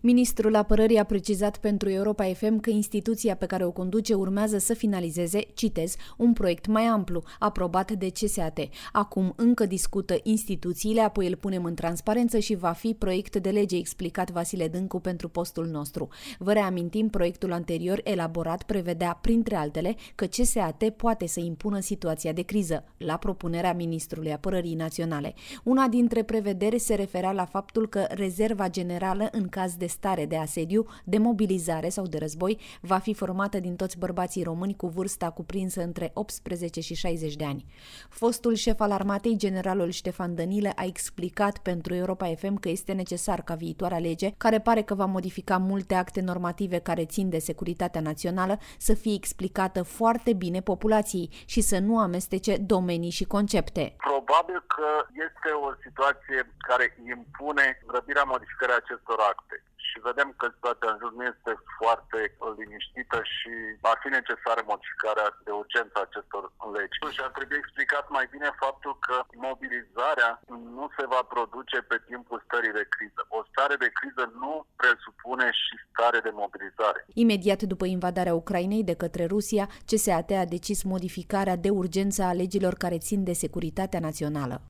Ministrul Apărării a precizat pentru Europa FM că instituția pe care o conduce urmează să finalizeze, citez, un proiect mai amplu, aprobat de CSAT. Acum încă discută instituțiile, apoi îl punem în transparență și va fi proiect de lege, explicat Vasile Dâncu pentru postul nostru. Vă reamintim, proiectul anterior elaborat prevedea, printre altele, că CSAT poate să impună situația de criză, la propunerea Ministrului Apărării Naționale. Una dintre prevederi se referea la faptul că rezerva generală, în caz de stare de asediu, de mobilizare sau de război, va fi formată din toți bărbații români cu vârsta cuprinsă între 18 și 60 de ani. Fostul șef al armatei, generalul Ștefan Dănilă, a explicat pentru Europa FM că este necesar ca viitoarea lege, care pare că va modifica multe acte normative care țin de securitatea națională, să fie explicată foarte bine populației și să nu amestece domenii și concepte. Probabil că este o situație care impune grăbirea modificării acestor acte. Și vedem că situația în jur nu este foarte liniștită și va fi necesară modificarea de urgență a acestor legi. Și ar trebui explicat mai bine faptul că mobilizarea nu se va produce pe timpul stării de criză. O stare de criză nu presupune și stare de mobilizare. Imediat după invadarea Ucrainei de către Rusia, CSAT a decis modificarea de urgență a legilor care țin de securitatea națională.